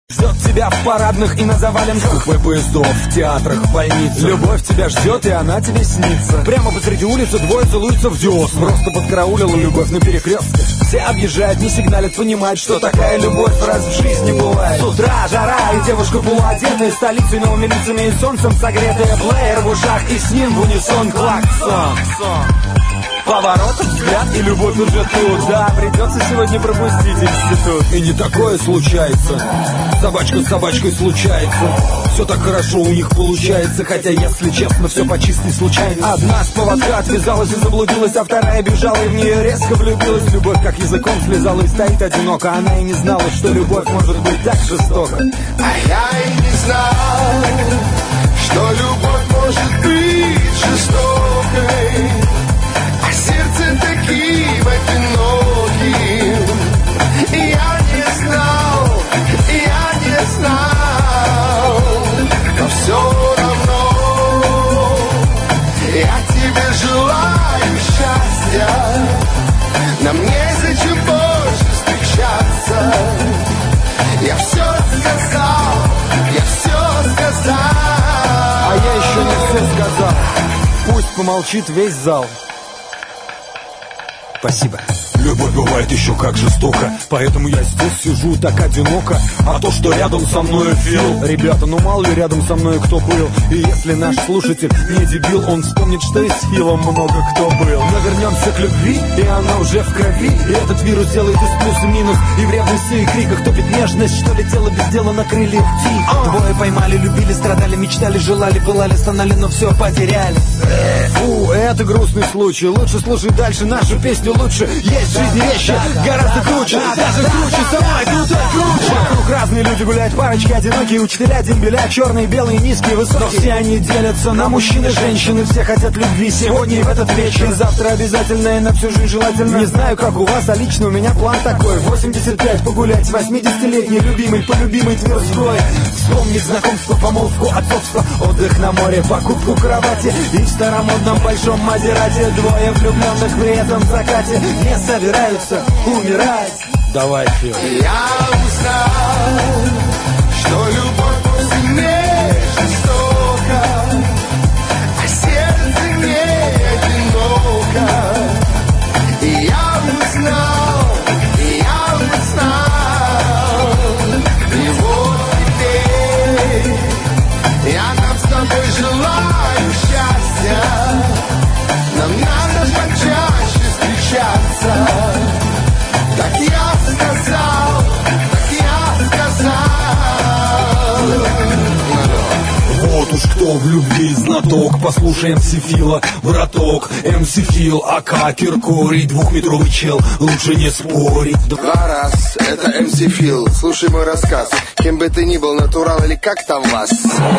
Ждет тебя в парадных и на заваленках поездов, в театрах, в больницах. Любовь тебя ждет, и она тебе снится. Прямо посреди улицы двое целуются в десна. Просто подкараулила любовь на перекрестке. Все объезжают, не сигналят, понимают, что такая любовь раз в жизни бывает. С утра жара, и девушка полуодетая, столицей, новыми лицами и солнцем согретая. Плеер в ушах, и с ним в унисон клаксон. Поворотом взгляд, и любовь уже тут. Да, придется сегодня пропустить институт. И не такое случается. Собачка с собачкой случается. Все так хорошо у них получается. Хотя, если честно, все по чистой случайности. Одна с поводка отвязалась и заблудилась, а вторая бежала и в нее резко влюбилась. Любовь как языком слезала и стоит одиноко. Она и не знала, что любовь может быть так жестока. А я и не знал, что любовь может быть жестокой. А сердце таким одиноким. И я не знал, но все равно я тебе желаю счастья. Нам незачем больше встречаться. Я все сказал. А я еще не все сказал. Пусть помолчит весь зал. Спасибо. Любовь бывает еще как жестоко, поэтому я здесь сижу так одиноко. А то, что рядом со мной Фил. Ребята, ну мало ли рядом со мной кто был. И если наш слушатель не дебил, он вспомнит, что и с Филом много кто был. Но вернемся к любви, и она уже в крови. И этот вирус делает из плюс и минус. И в ревности и криках топит нежность, что летела без дела на крыльях птиц. Двое поймали, любили, страдали, мечтали, желали, пылали, стонали, но все потеряли. Фу, это грустный случай. Лучше слушай дальше нашу песню, лучше. Есть в жизни вещи гораздо круче, даже круче, самой крутой, круче. Вокруг разные люди гуляют, парочки одинокие, учителя, дембеля, черные, белые, низкие, высокие. Но все они делятся на мужчин и женщин, и все хотят любви сегодня и в этот вечер. И завтра обязательно, и на всю жизнь желательно. Не знаю, как у вас, а лично у меня план такой: 85 погулять с 80-летней любимой, полюбимой Тверской. Вспомнить знакомство, помолвку, отцовство, отдых на море, покупку кровати. И в старомодном большом Мазерате двое влюбленных при этом закате не собираются умирать. Давай, Фил. Я узнал, что любовь сильнее жестока, а сердце не одиноко. И я узнал его теперь. Я нам с тобой желаю счастья. Нам надо почаще встречаться. Так я сказал. Вот уж кто в любви знаток. Послушай МС Фила, браток. МС Фил, АК Киркорий, двухметровый чел, лучше не спорить. Два раз, это МС Фил. Слушай мой рассказ. Кем бы ты ни был, натурал или как там вас.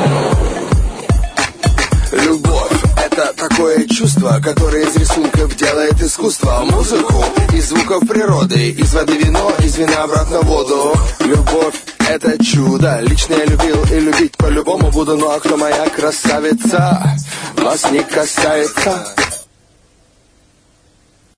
Любовь — это такое чувство, которое из рисунков делает искусство. Музыку из звуков природы, из воды вино, из вина обратно в воду. Любовь — это чудо. Лично я любил и любить по-любому буду. Ну а кто моя красавица, вас не касается.